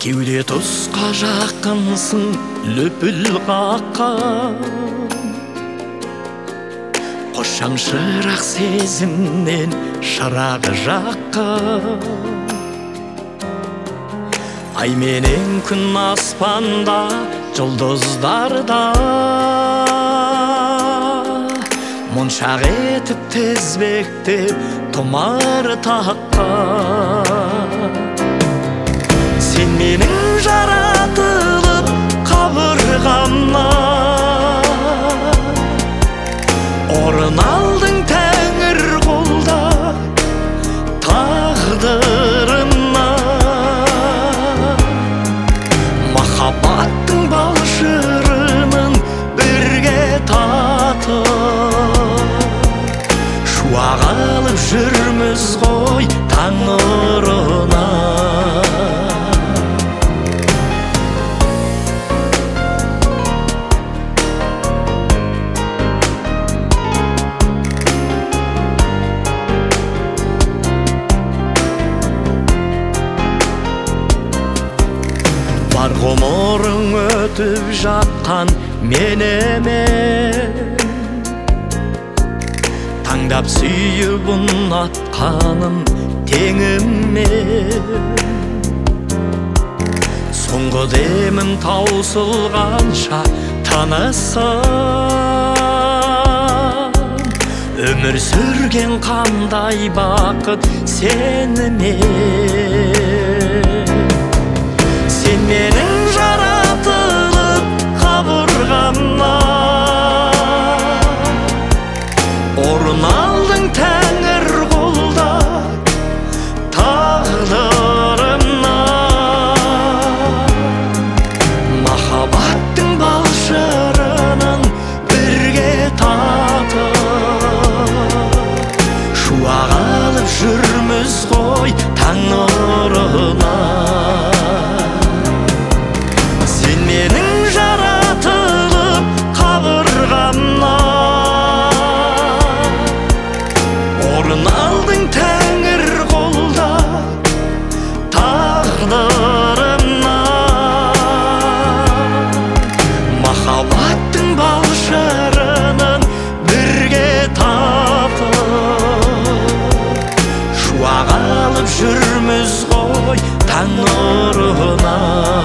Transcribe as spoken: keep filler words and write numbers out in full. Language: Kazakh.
кеуде тұсқа жақынсың лүпіл қаққан, қошам шырақ сезімнен шырағы жаққан. Ай менен күн аспанда, жұлдыздарда моншақ етіп тізбектеп тұмар таққан. Сен менің жаратылып қабырғамнан, орын алдың тәңір қолда тағдырымнан. Махаббаттың бал шырынын бірге татып, шуақ алып жүрміз ғой таң нұрына. Бар ғұмырың өтіп жатқан менемен, таңдап сүйіп ұнатқаным теңіммен. Соңғы демім таусылғанша танысам, өмір сүрген қандай бақыт сенімен. Сен менің жаратылып қабырғамнан, орын алдың тәңір қолда тағдырымнан. Махаббаттың бал шырынын бірге татып, шуақ алып жүрміз ғой таң нұрына. Менің жаратылып қабырғамнан, орын алдың тәңір қолда тағдырымнан. Махаббаттың бал шырынын бірге татып, шуақ алып жүрміз ғой таң нұрына.